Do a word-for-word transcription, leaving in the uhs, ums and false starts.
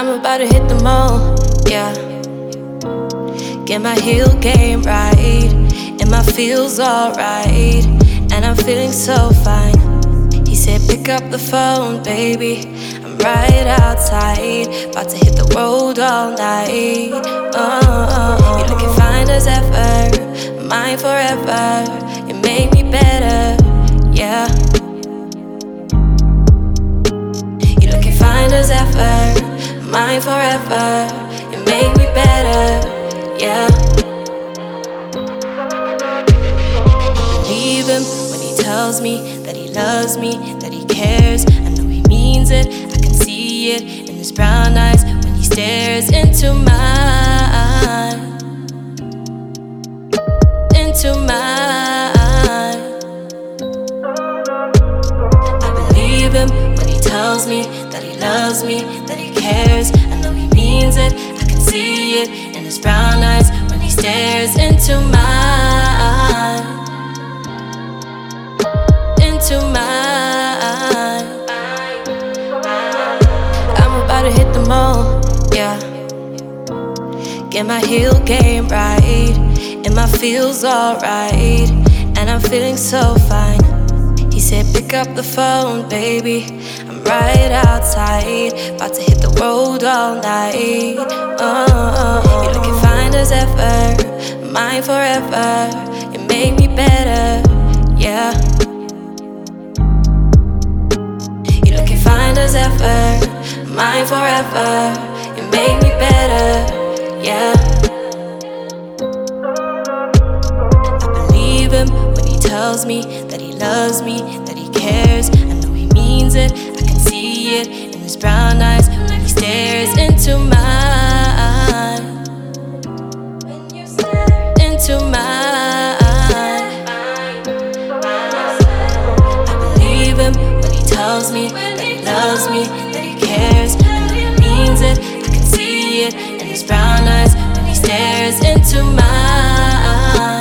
I'm about to hit the mall, yeah. Get my heel game right, and my feels alright, and I'm feeling so fine. He said, pick up the phone, baby. I'm right outside, about to hit the road all night. Oh, you're looking fine as ever, mine forever. You make me better, yeah. You're looking fine as ever, mine forever. You make me better, yeah. Believe him when he tells me that he loves me, that he cares. I know he means it, I can see it in his brown eyes when he stares into mine, into mine. I believe him when he tells me that he loves me, that he cares. I know he means it, I can see it in his brown eyes when he stares into mine, into mine. I'm about to hit the mall, yeah. Get my heel game right, and my feels alright, and I'm feeling so fine. He said, pick up the phone, baby. I'm right outside, about to hit the road all night. Oh, you're looking fine as ever, mine forever. You make me better, yeah. You're looking fine as ever, mine forever. You make me better, yeah. I believe him when he tells me that he loves me, that he cares. I know he means it, I can see it in his brown eyes when he stares into mine, into mine. I believe him when he tells me that he loves me, that he cares. I know he means it, I can see it in his brown eyes when he stares into mine.